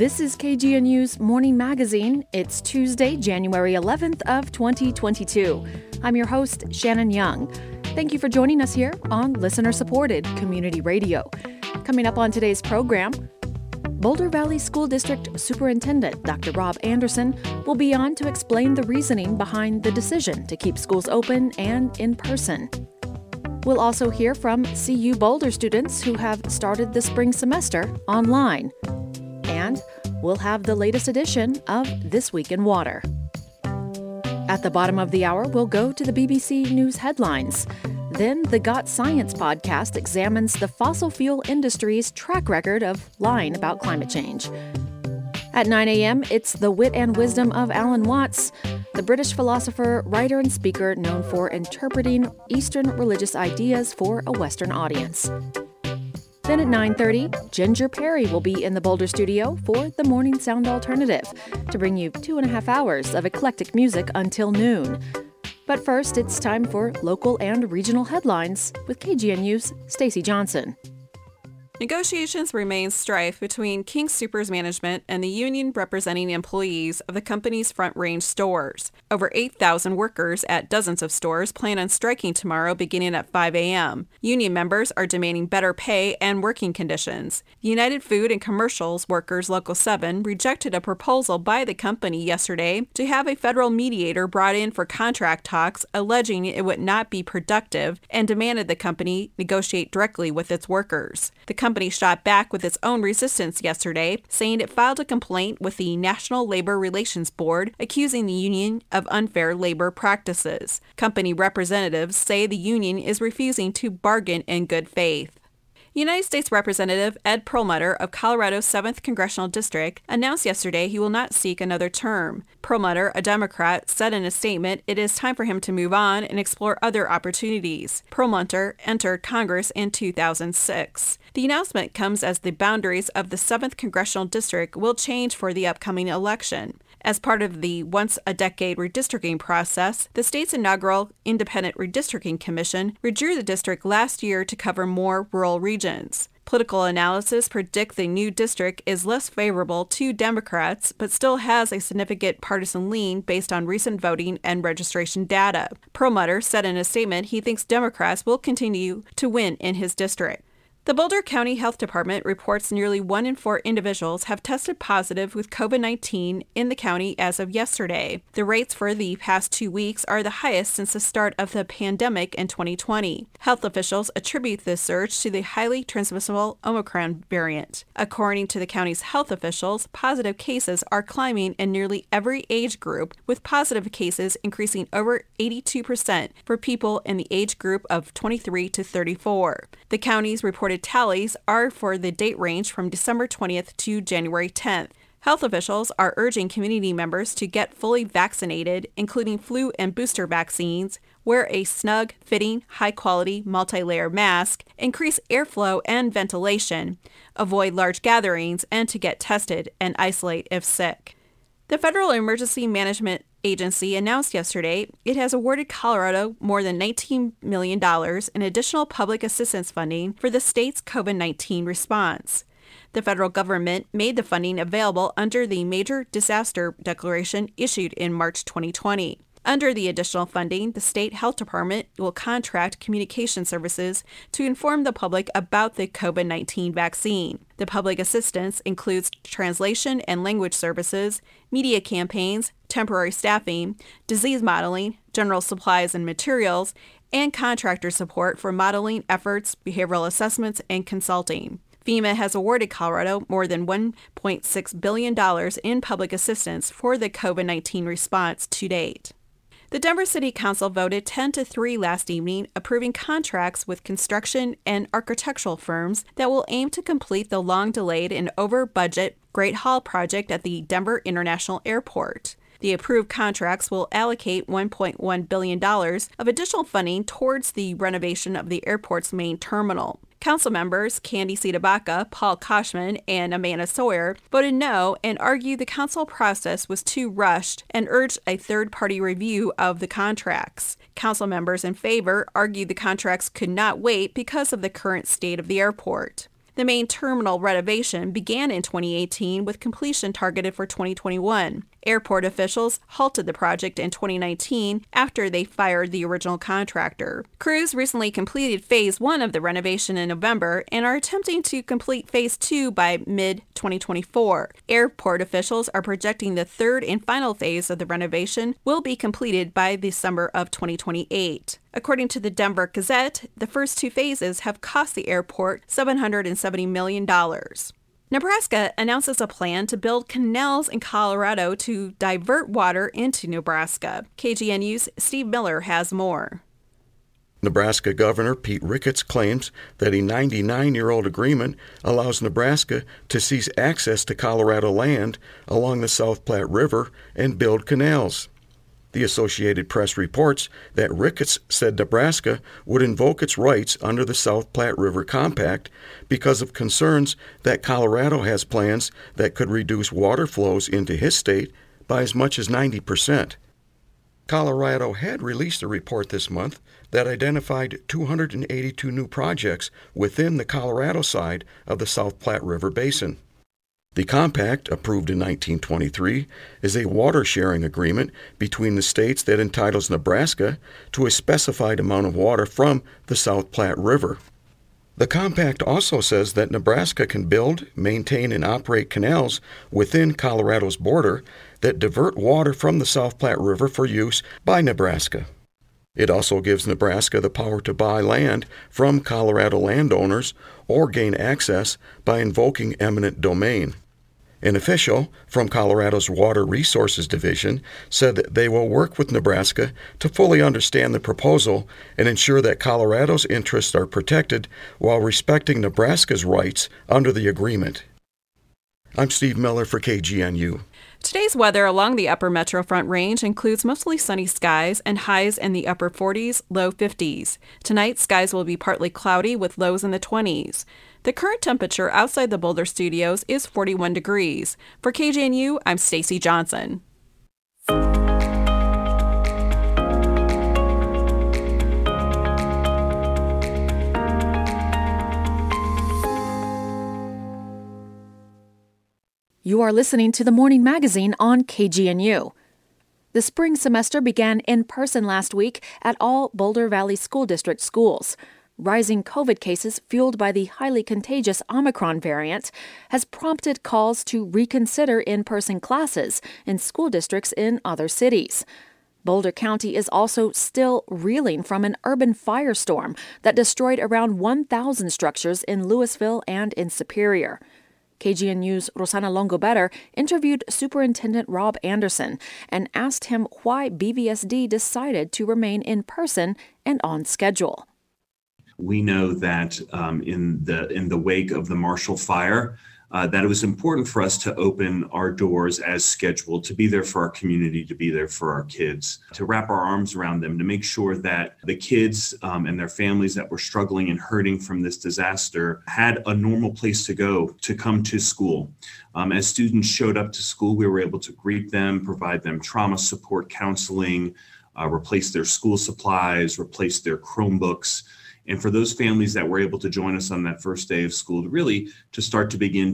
This is KGNU's Morning Magazine. It's Tuesday, January 11th of 2022. I'm your host, Shannon Young. Thank you for joining us here on listener-supported community radio. Coming up on today's program, Boulder Valley School District Superintendent Dr. Rob Anderson will be on to explain the reasoning behind the decision to keep schools open and in person. We'll also hear from CU Boulder students who have started the spring semester online. And we'll have the latest edition of This Week in Water. At the bottom of the hour, we'll go to the BBC News headlines. Then the Got Science podcast examines the fossil fuel industry's track record of lying about climate change. At 9 a.m., it's the wit and wisdom of Alan Watts, the British philosopher, writer, and speaker known for interpreting Eastern religious ideas for a Western audience. Then at 9:30, Ginger Perry will be in the Boulder studio for the Morning Sound Alternative to bring you 2.5 hours of eclectic music until noon. But first, it's time for local and regional headlines with KGNU's Stacey Johnson. Negotiations remain strife between King Soopers management and the union representing employees of the company's Front Range stores. Over 8,000 workers at dozens of stores plan on striking tomorrow beginning at 5 a.m. Union members are demanding better pay and working conditions. United Food and Commercials Workers Local 7 rejected a proposal by the company yesterday to have a federal mediator brought in for contract talks, alleging it would not be productive, and demanded the company negotiate directly with its workers. The company shot back with its own resistance yesterday, saying it filed a complaint with the National Labor Relations Board, accusing the union of unfair labor practices. Company representatives say the union is refusing to bargain in good faith. United States Representative Ed Perlmutter of Colorado's 7th Congressional District announced yesterday he will not seek another term. Perlmutter, a Democrat, said in a statement it is time for him to move on and explore other opportunities. Perlmutter entered Congress in 2006. The announcement comes as the boundaries of the 7th Congressional District will change for the upcoming election. As part of the once-a-decade redistricting process, the state's inaugural Independent Redistricting Commission redrew the district last year to cover more rural regions. Political analysis predict the new district is less favorable to Democrats, but still has a significant partisan lean based on recent voting and registration data. Perlmutter said in a statement he thinks Democrats will continue to win in his district. The Boulder County Health Department reports nearly 1 in 4 individuals have tested positive with COVID-19 in the county as of yesterday. The rates for the past 2 weeks are the highest since the start of the pandemic in 2020. Health officials attribute this surge to the highly transmissible Omicron variant. According to the county's health officials, positive cases are climbing in nearly every age group, with positive cases increasing over 82% for people in the age group of 23 to 34. The county's reported tallies are for the date range from December 20th to January 10th. Health officials are urging community members to get fully vaccinated, including flu and booster vaccines, wear a snug, fitting, high-quality, multi-layer mask, increase airflow and ventilation, avoid large gatherings, and to get tested and isolate if sick. The Federal Emergency Management Agency announced yesterday it has awarded Colorado more than $19 million in additional public assistance funding for the state's COVID-19 response. The federal government made the funding available under the Major Disaster Declaration issued in March 2020. Under the additional funding, the state health department will contract communication services to inform the public about the COVID-19 vaccine. The public assistance includes translation and language services, media campaigns, temporary staffing, disease modeling, general supplies and materials, and contractor support for modeling efforts, behavioral assessments, and consulting. FEMA has awarded Colorado more than $1.6 billion in public assistance for the COVID-19 response to date. The Denver City Council voted 10-3 last evening, approving contracts with construction and architectural firms that will aim to complete the long-delayed and over-budget Great Hall project at the Denver International Airport. The approved contracts will allocate $1.1 billion of additional funding towards the renovation of the airport's main terminal. Council members Candy Cidabacca, Paul Koshman, and Amanda Sawyer voted no and argued the council process was too rushed and urged a third-party review of the contracts. Council members in favor argued the contracts could not wait because of the current state of the airport. The main terminal renovation began in 2018 with completion targeted for 2021. Airport officials halted the project in 2019 after they fired the original contractor. Crews recently completed Phase 1 of the renovation in November and are attempting to complete Phase 2 by mid-2024. Airport officials are projecting the third and final phase of the renovation will be completed by the summer of 2028. According to the Denver Gazette, the first two phases have cost the airport $770 million. Nebraska announces a plan to build canals in Colorado to divert water into Nebraska. KGNU's Steve Miller has more. Nebraska Governor Pete Ricketts claims that a 99-year-old agreement allows Nebraska to seize access to Colorado land along the South Platte River and build canals. The Associated Press reports that Ricketts said Nebraska would invoke its rights under the South Platte River Compact because of concerns that Colorado has plans that could reduce water flows into his state by as much as 90%. Colorado had released a report this month that identified 282 new projects within the Colorado side of the South Platte River Basin. The compact, approved in 1923, is a water-sharing agreement between the states that entitles Nebraska to a specified amount of water from the South Platte River. The compact also says that Nebraska can build, maintain, and operate canals within Colorado's border that divert water from the South Platte River for use by Nebraska. It also gives Nebraska the power to buy land from Colorado landowners or gain access by invoking eminent domain. An official from Colorado's Water Resources Division said that they will work with Nebraska to fully understand the proposal and ensure that Colorado's interests are protected while respecting Nebraska's rights under the agreement. I'm Steve Miller for KGNU. Today's weather along the upper Metro Front Range includes mostly sunny skies and highs in the upper 40s, low 50s. Tonight, skies will be partly cloudy with lows in the 20s. The current temperature outside the Boulder studios is 41 degrees. For KGNU, I'm Stacy Johnson. You are listening to the Morning Magazine on KGNU. The spring semester began in person last week at all Boulder Valley School District schools. Rising COVID cases fueled by the highly contagious Omicron variant has prompted calls to reconsider in-person classes in school districts in other cities. Boulder County is also still reeling from an urban firestorm that destroyed around 1,000 structures in Louisville and in Superior. KGNU's Rosanna Longobetter interviewed Superintendent Rob Anderson and asked him why BVSD decided to remain in person and on schedule. We know that in the wake of the Marshall Fire, that it was important for us to open our doors as scheduled, to be there for our community, to be there for our kids, to wrap our arms around them, to make sure that the kids and their families that were struggling and hurting from this disaster had a normal place to go, to come to school. As students showed up to school, we were able to greet them, provide them trauma support counseling, replace their school supplies, replace their Chromebooks. And for those families that were able to join us on that first day of school, to start to begin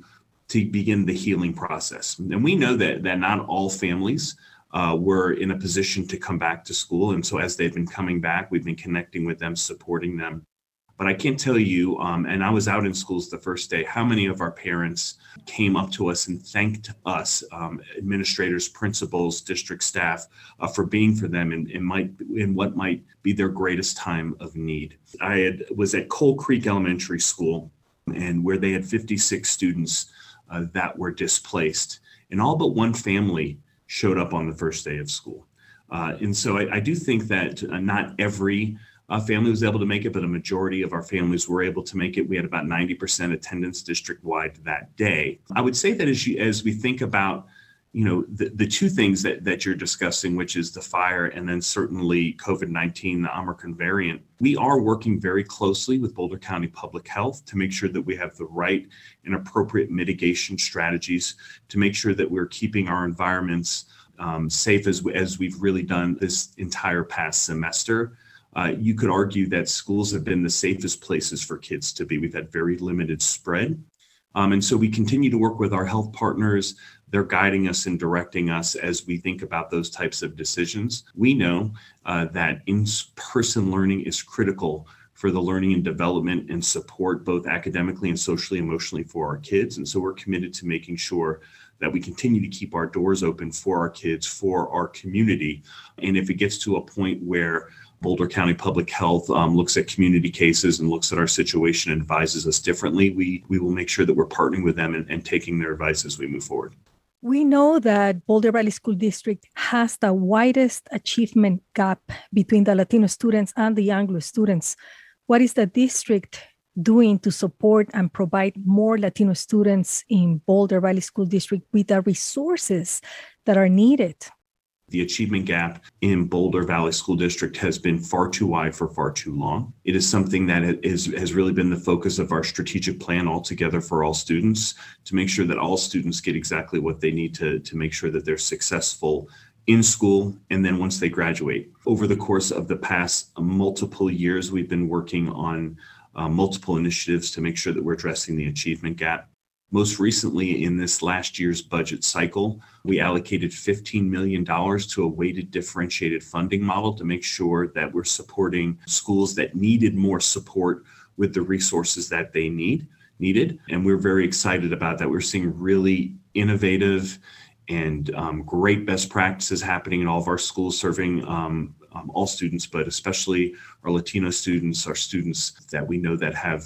the healing process. And we know that not all families were in a position to come back to school. And so as they've been coming back, we've been connecting with them, supporting them. But I can't tell you, and I was out in schools the first day, how many of our parents came up to us and thanked us, administrators, principals, district staff, for being for them in what might be their greatest time of need. Was at Coal Creek Elementary School, and where they had 56 students that were displaced, and all but one family showed up on the first day of school. And so I do think that not every family was able to make it, but a majority of our families were able to make it. We had about 90% attendance district-wide that day. I would say that as we think about, the two things that you're discussing, which is the fire and then certainly COVID-19, the Omicron variant, we are working very closely with Boulder County Public Health to make sure that we have the right and appropriate mitigation strategies to make sure that we're keeping our environments safe as we've really done this entire past semester. You could argue that schools have been the safest places for kids to be. We've had very limited spread. And so we continue to work with our health partners. They're guiding us and directing us as we think about those types of decisions. We know that in-person learning is critical for the learning and development and support, both academically and socially, emotionally, for our kids. And so we're committed to making sure that we continue to keep our doors open for our kids, for our community. And if it gets to a point where Boulder County Public Health looks at community cases and looks at our situation and advises us differently, we will make sure that we're partnering with them and taking their advice as we move forward. We know that Boulder Valley School District has the widest achievement gap between the Latino students and the Anglo students. What is the district doing to support and provide more Latino students in Boulder Valley School District with the resources that are needed? The achievement gap in Boulder Valley School District has been far too wide for far too long. It is something that has really been the focus of our strategic plan altogether for all students, to make sure that all students get exactly what they need to make sure that they're successful in school and then once they graduate. Over the course of the past multiple years, we've been working on multiple initiatives to make sure that we're addressing the achievement gap. Most recently, in this last year's budget cycle, we allocated $15 million to a weighted differentiated funding model to make sure that we're supporting schools that needed more support with the resources that they needed. And we're very excited about that. We're seeing really innovative and great best practices happening in all of our schools, serving all students, but especially our Latino students, our students that we know that have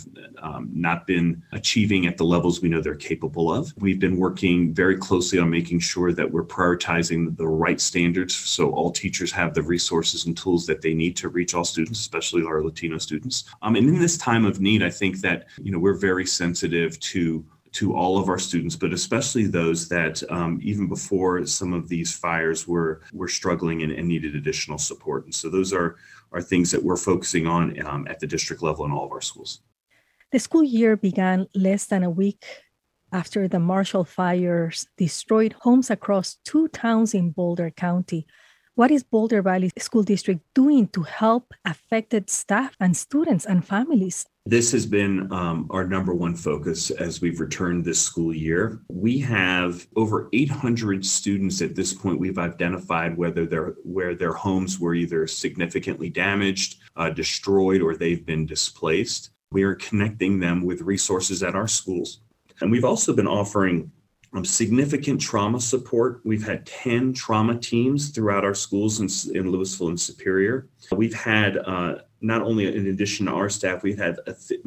not been achieving at the levels we know they're capable of. We've been working very closely on making sure that we're prioritizing the right standards so all teachers have the resources and tools that they need to reach all students, especially our Latino students. And in this time of need, I think that we're very sensitive to all of our students, but especially those that even before some of these fires were struggling and needed additional support. And so those are things that we're focusing on at the district level in all of our schools. The school year began less than a week after the Marshall fires destroyed homes across 2 towns in Boulder County. What is Boulder Valley School District doing to help affected staff and students and families? This has been our number one focus as we've returned this school year. We have over 800 students at this point we've identified where their homes were either significantly damaged, destroyed, or they've been displaced. We are connecting them with resources at our schools. And we've also been offering significant trauma support. We've had 10 trauma teams throughout our schools in Louisville and Superior. We've had not only in addition to our staff, we've had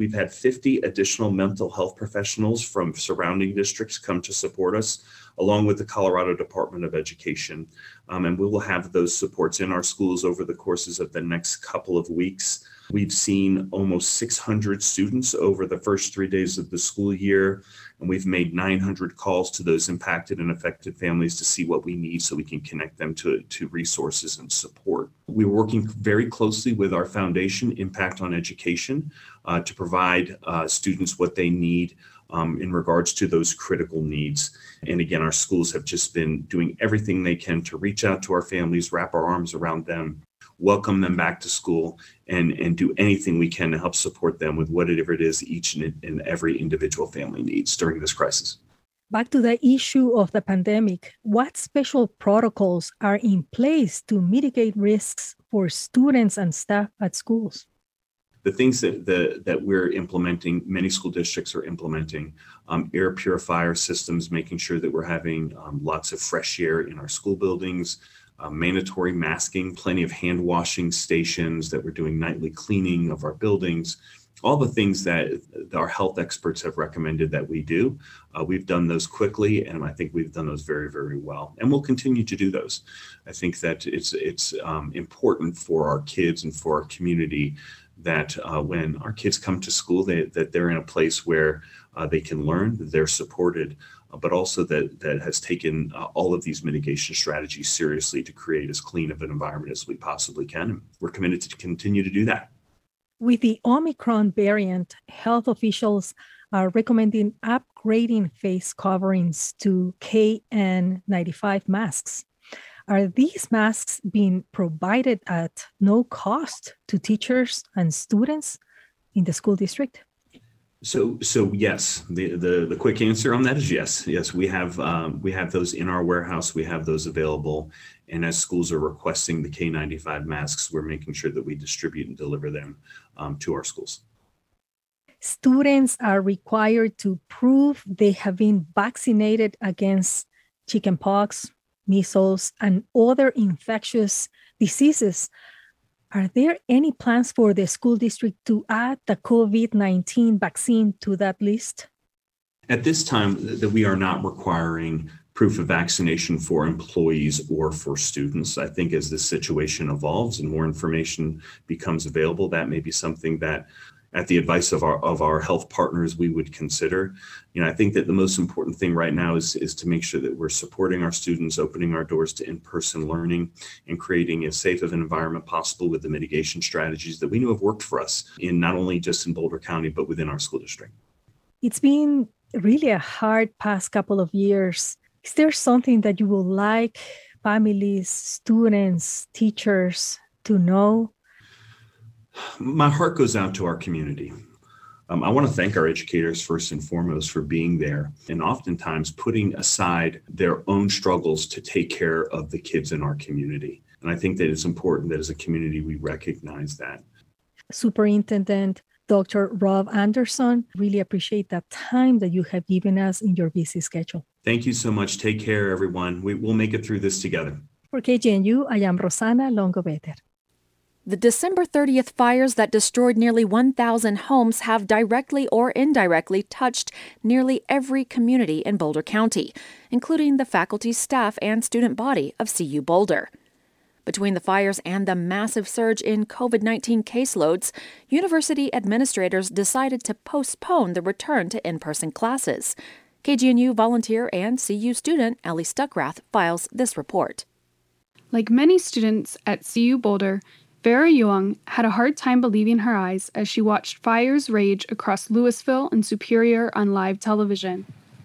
50 additional mental health professionals from surrounding districts come to support us, along with the Colorado Department of Education. And we will have those supports in our schools over the courses of the next couple of weeks. We've seen almost 600 students over the first 3 days of the school year, and we've made 900 calls to those impacted and affected families to see what we need so we can connect them to resources and support. We're working very closely with our foundation, Impact on Education, to provide students what they need in regards to those critical needs. And again, our schools have just been doing everything they can to reach out to our families, wrap our arms around them, welcome them back to school, and do anything we can to help support them with whatever it is each and every individual family needs during this crisis. Back to the issue of the pandemic, what special protocols are in place to mitigate risks for students and staff at schools? The things that we're implementing, many school districts are implementing, air purifier systems, making sure that we're having lots of fresh air in our school buildings, mandatory masking, plenty of hand washing stations, that we're doing nightly cleaning of our buildings, all the things that our health experts have recommended that we do. We've done those quickly, and I think we've done those very, very well. And we'll continue to do those. I think that it's important for our kids and for our community that when our kids come to school, that they're in a place where they can learn, that they're supported, but also that has taken all of these mitigation strategies seriously to create as clean of an environment as we possibly can. And we're committed to continue to do that. With the Omicron variant, health officials are recommending upgrading face coverings to KN95 masks. Are these masks being provided at no cost to teachers and students in the school district? So yes, the quick answer on that is yes. Yes, we have those in our warehouse. We have those available, and as schools are requesting the K95 masks, we're making sure that we distribute and deliver them to our schools. Students are required to prove they have been vaccinated against chickenpox, measles, and other infectious diseases. Are there any plans for the school district to add the COVID-19 vaccine to that list? At this time, that we are not requiring proof of vaccination for employees or for students. I think as this situation evolves and more information becomes available, that may be something that, at the advice of our health partners, we would consider. I think that the most important thing right now is to make sure that we're supporting our students, opening our doors to in-person learning, and creating as safe of an environment possible with the mitigation strategies that we know have worked for us in not only just in Boulder County, but within our school district. It's been really a hard past couple of years. Is there something that you would like families, students, teachers to know? My heart goes out to our community. I want to thank our educators first and foremost for being there and oftentimes putting aside their own struggles to take care of the kids in our community. And I think that it's important that as a community, we recognize that. Superintendent Dr. Rob Anderson, really appreciate that time that you have given us in your busy schedule. Thank you so much. Take care, everyone. We'll make it through this together. For KGNU, I am Rosana Longo-Better. The December 30th fires that destroyed nearly 1,000 homes have directly or indirectly touched nearly every community in Boulder County, including the faculty, staff, and student body of CU Boulder. Between the fires and the massive surge in COVID-19 caseloads, university administrators decided to postpone the return to in-person classes. KGNU volunteer and CU student Ellie Stuckrath files this report. Like many students at CU Boulder, Vera Young had a hard time believing her eyes as she watched fires rage across Louisville and Superior on live television.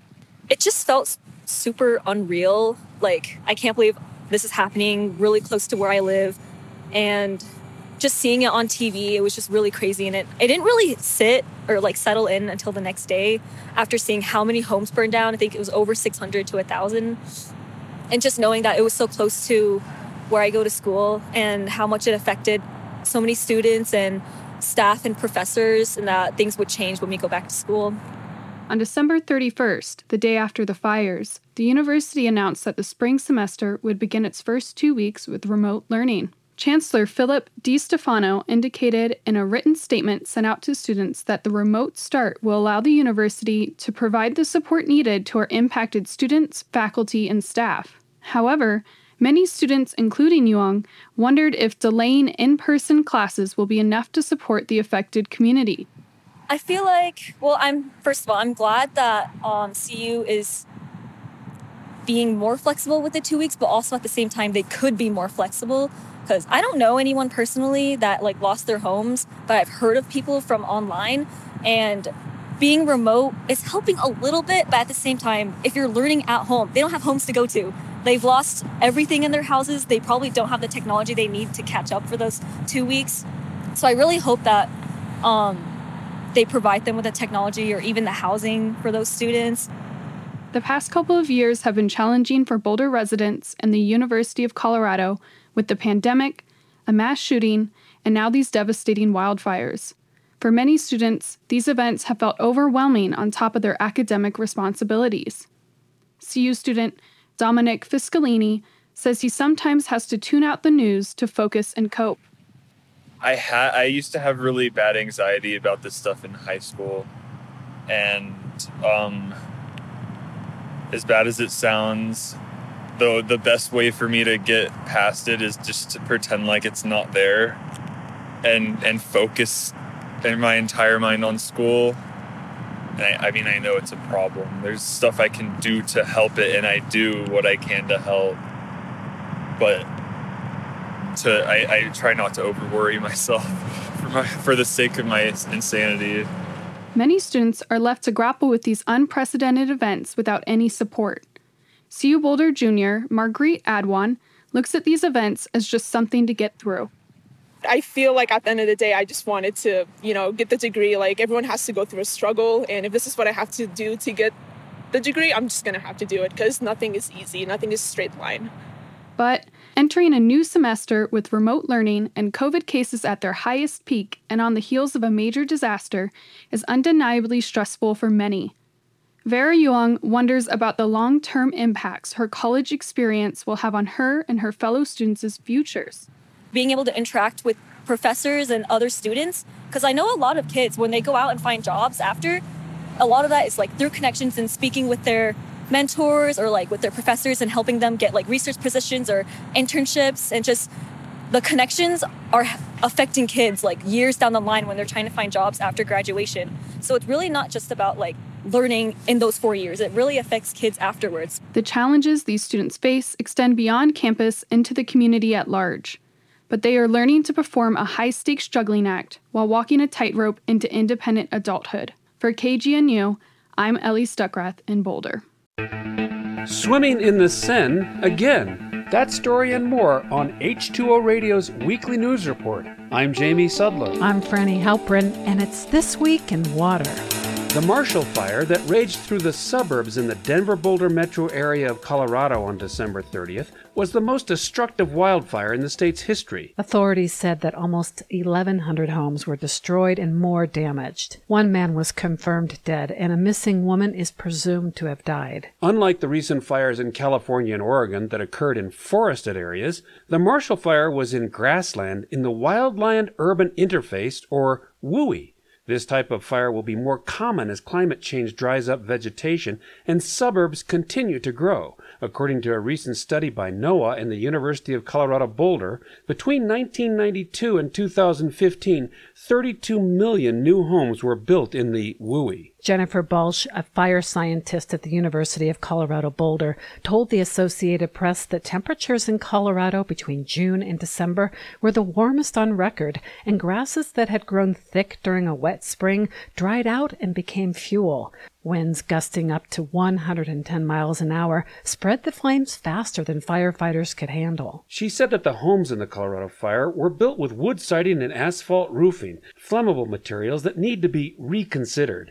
It just felt super unreal. Like, I can't believe this is happening really close to where I live. And just seeing it on TV, it was just really crazy. And it didn't really sit or settle in until the next day after seeing how many homes burned down. I think it was over 600 to 1,000. And just knowing that it was so close to where I go to school and how much it affected so many students and staff and professors, and that things would change when we go back to school. On December 31st, the day after the fires, the university announced that the spring semester would begin its first 2 weeks with remote learning. Chancellor Philip DiStefano indicated in a written statement sent out to students that the remote start will allow the university to provide the support needed to our impacted students, faculty, and staff. However, many students, including Yuang, wondered if delaying in-person classes will be enough to support the affected community. I feel like, I'm glad that CU is being more flexible with the 2 weeks, but also at the same time, they could be more flexible. Because I don't know anyone personally that lost their homes, but I've heard of people from online, and being remote is helping a little bit, but at the same time, if you're learning at home, they don't have homes to go to. They've lost everything in their houses. They probably don't have the technology they need to catch up for those 2 weeks. So I really hope that they provide them with the technology or even the housing for those students. The past couple of years have been challenging for Boulder residents and the University of Colorado with the pandemic, a mass shooting, and now these devastating wildfires. For many students, these events have felt overwhelming on top of their academic responsibilities. CU student Dominic Fiscalini says he sometimes has to tune out the news to focus and cope. I used to have really bad anxiety about this stuff in high school, and as bad as it sounds, though, the best way for me to get past it is just to pretend like it's not there and focus in my entire mind on school. And I know it's a problem. There's stuff I can do to help it, and I do what I can to help. But I try not to over-worry myself for the sake of my insanity. Many students are left to grapple with these unprecedented events without any support. CU Boulder Jr. Marguerite Adwan looks at these events as just something to get through. I feel like at the end of the day, I just wanted to, get the degree. Like, everyone has to go through a struggle. And if this is what I have to do to get the degree, I'm just going to have to do it because nothing is easy. Nothing is straight line. But entering a new semester with remote learning and COVID cases at their highest peak and on the heels of a major disaster is undeniably stressful for many. Vera Yuang wonders about the long-term impacts her college experience will have on her and her fellow students' futures. Being able to interact with professors and other students, because I know a lot of kids, when they go out and find jobs after, a lot of that is like through connections and speaking with their mentors or like with their professors and helping them get like research positions or internships, and just the connections are affecting kids like years down the line when they're trying to find jobs after graduation. So it's really not just about like learning in those 4 years. It really affects kids afterwards. The challenges these students face extend beyond campus into the community at large. But they are learning to perform a high-stakes juggling act while walking a tightrope into independent adulthood. For KGNU, I'm Ellie Stuckrath in Boulder. Swimming in the Seine again. That story and more on H2O Radio's weekly news report. I'm Jamie Sudler. I'm Franny Halprin, and it's This Week in Water. The Marshall Fire that raged through the suburbs in the Denver-Boulder metro area of Colorado on December 30th was the most destructive wildfire in the state's history. Authorities said that almost 1,100 homes were destroyed and more damaged. One man was confirmed dead, and a missing woman is presumed to have died. Unlike the recent fires in California and Oregon that occurred in forested areas, the Marshall Fire was in grassland in the wildland-urban interface, or WUI. This type of fire will be more common as climate change dries up vegetation and suburbs continue to grow. According to a recent study by NOAA and the University of Colorado Boulder, between 1992 and 2015, 32 million new homes were built in the WUI. Jennifer Balch, a fire scientist at the University of Colorado Boulder, told the Associated Press that temperatures in Colorado between June and December were the warmest on record, and grasses that had grown thick during a wet spring dried out and became fuel. Winds gusting up to 110 miles an hour spread the flames faster than firefighters could handle. She said that the homes in the Colorado fire were built with wood siding and asphalt roofing, flammable materials that need to be reconsidered.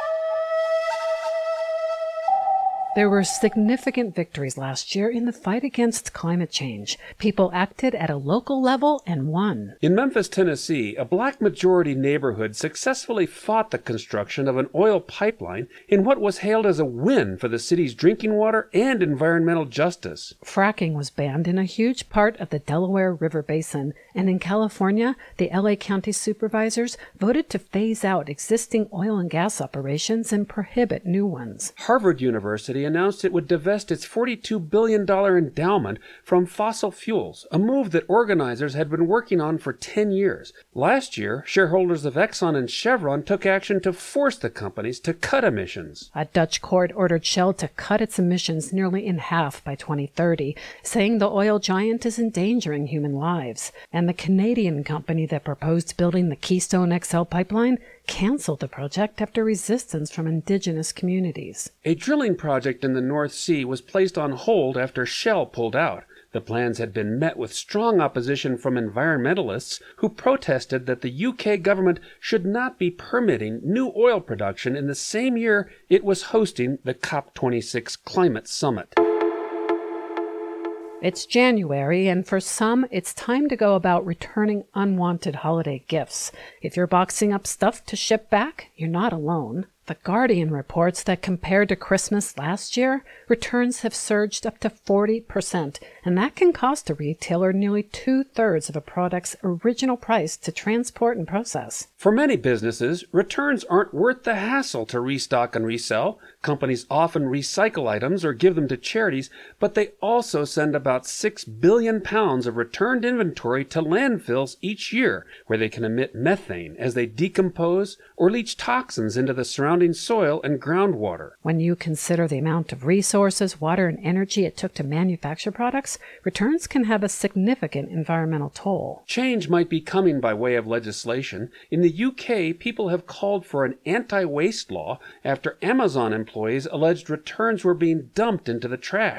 There were significant victories last year in the fight against climate change. People acted at a local level and won. In Memphis, Tennessee, a black-majority neighborhood successfully fought the construction of an oil pipeline in what was hailed as a win for the city's drinking water and environmental justice. Fracking was banned in a huge part of the Delaware River Basin, and in California, the LA County supervisors voted to phase out existing oil and gas operations and prohibit new ones. Harvard University announced it would divest its $42 billion endowment from fossil fuels, a move that organizers had been working on for 10 years. Last year, shareholders of Exxon and Chevron took action to force the companies to cut emissions. A Dutch court ordered Shell to cut its emissions nearly in half by 2030, saying the oil giant is endangering human lives. And the Canadian company that proposed building the Keystone XL pipeline canceled the project after resistance from indigenous communities. A drilling project in the North Sea was placed on hold after Shell pulled out. The plans had been met with strong opposition from environmentalists who protested that the UK government should not be permitting new oil production in the same year it was hosting the COP26 climate summit. It's January, and for some, it's time to go about returning unwanted holiday gifts. If you're boxing up stuff to ship back, you're not alone. The Guardian reports that compared to Christmas last year, returns have surged up to 40%, and that can cost a retailer nearly 2/3 of a product's original price to transport and process. For many businesses, returns aren't worth the hassle to restock and resell. Companies often recycle items or give them to charities, but they also send about 6 billion pounds of returned inventory to landfills each year, where they can emit methane as they decompose or leach toxins into the surrounding soil and groundwater. When you consider the amount of resources, water, and energy it took to manufacture products, returns can have a significant environmental toll. Change might be coming by way of legislation. In the UK, people have called for an anti-waste law after Amazon employees alleged returns were being dumped into the trash.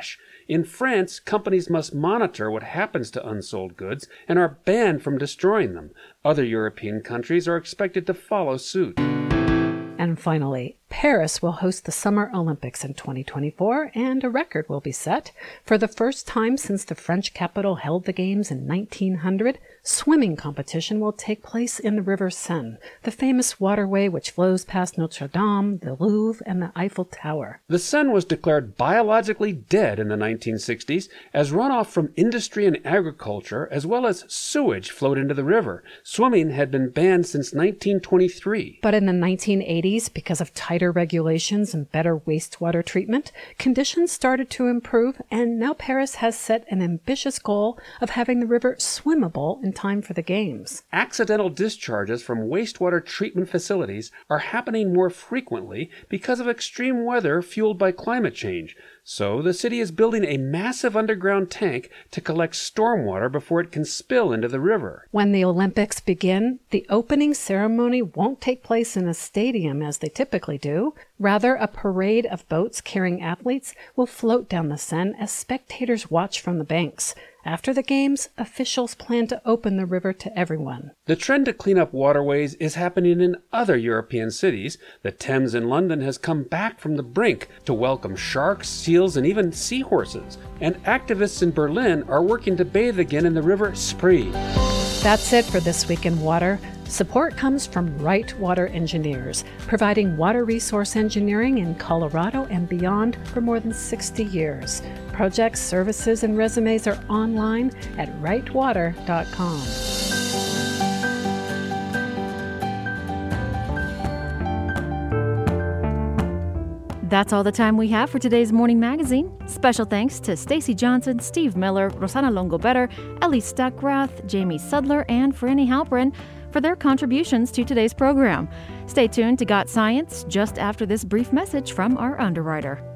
In France, companies must monitor what happens to unsold goods and are banned from destroying them. Other European countries are expected to follow suit. And finally, Paris will host the Summer Olympics in 2024, and a record will be set. For the first time since the French capital held the Games in 1900, swimming competition will take place in the River Seine, the famous waterway which flows past Notre Dame, the Louvre, and the Eiffel Tower. The Seine was declared biologically dead in the 1960s as runoff from industry and agriculture, as well as sewage, flowed into the river. Swimming had been banned since 1923. But in the 1980s, because of tighter regulations and better wastewater treatment, conditions started to improve, and now Paris has set an ambitious goal of having the river swimmable in time for the Games. Accidental discharges from wastewater treatment facilities are happening more frequently because of extreme weather fueled by climate change. So the city is building a massive underground tank to collect stormwater before it can spill into the river. When the Olympics begin, the opening ceremony won't take place in a stadium as they typically do. Rather, a parade of boats carrying athletes will float down the Seine as spectators watch from the banks. After the Games, officials plan to open the river to everyone. The trend to clean up waterways is happening in other European cities. The Thames in London has come back from the brink to welcome sharks, seals, and even seahorses. And activists in Berlin are working to bathe again in the river Spree. That's it for This Week in Water. Support comes from Right Water Engineers, providing water resource engineering in Colorado and beyond for more than 60 years. Projects, services, and resumes are online at rightwater.com. That's all the time we have for today's Morning Magazine. Special thanks to Stacy Johnson, Steve Miller, Rosanna Longobetter, Ellie Stuckrath, Jamie Sudler, and Franny Halperin for their contributions to today's program. Stay tuned to Got Science just after this brief message from our underwriter.